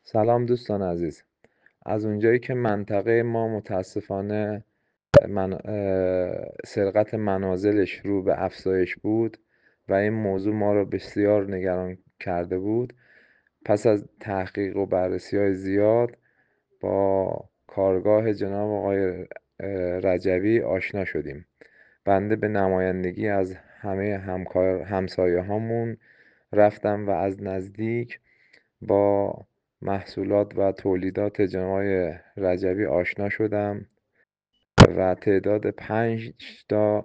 سلام دوستان عزیز. از اونجایی که منطقه ما متاسفانه سرقت منازلش رو به افزایش بود و این موضوع ما رو بسیار نگران کرده بود، پس از تحقیق و بررسی‌های زیاد با کارگاه جناب آقای رجبی آشنا شدیم. بنده به نمایندگی از همه همسایه هامون رفتم و از نزدیک با محصولات و تولیدات جناب آقای رجبی آشنا شدم و تعداد 5 تا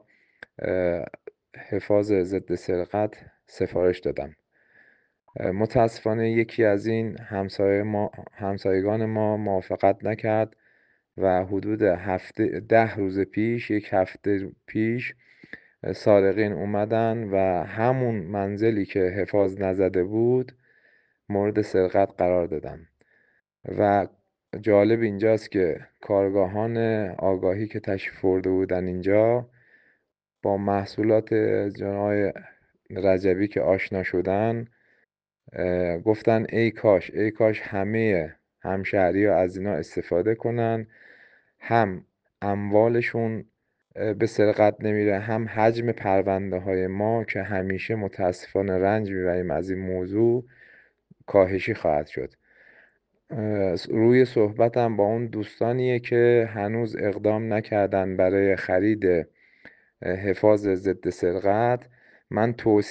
حفاظ ضد سرقت سفارش دادم. متاسفانه یکی از این همسایگان ما موافقت نکرد و حدود 10 روز پیش، یک هفته پیش، سارقین اومدن و همون منزلی که حفاظ نزده بود مورد سرقت قرار دادن. و جالب اینجاست که کارگاهان آگاهی که تشریف برده بودن اینجا با محصولات جناب رجبی که آشنا شدن گفتن ای کاش همه همشهری‌ها از اینا استفاده کنن، هم اموالشون به سرقت نمیره، هم حجم پرونده های ما که همیشه متاسفانه رنج میبریم از این موضوع کاهشی خواهد شد. روی صحبتم با اون دوستانیه که هنوز اقدام نکردن برای خرید حفاظ ضد سرقت. من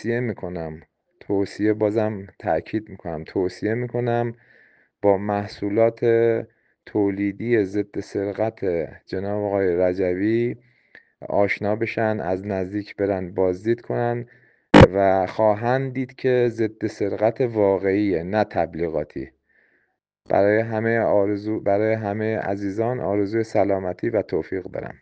بازم تأکید میکنم، توصیه میکنم با محصولات تولیدی ضد سرقت جناب آقای رجبی آشنا بشن، از نزدیک برن بازدید کنن و خواهند دید که ضد سرقت واقعیه، نه تبلیغاتی. برای همه عزیزان آرزوی سلامتی و توفیق دارم.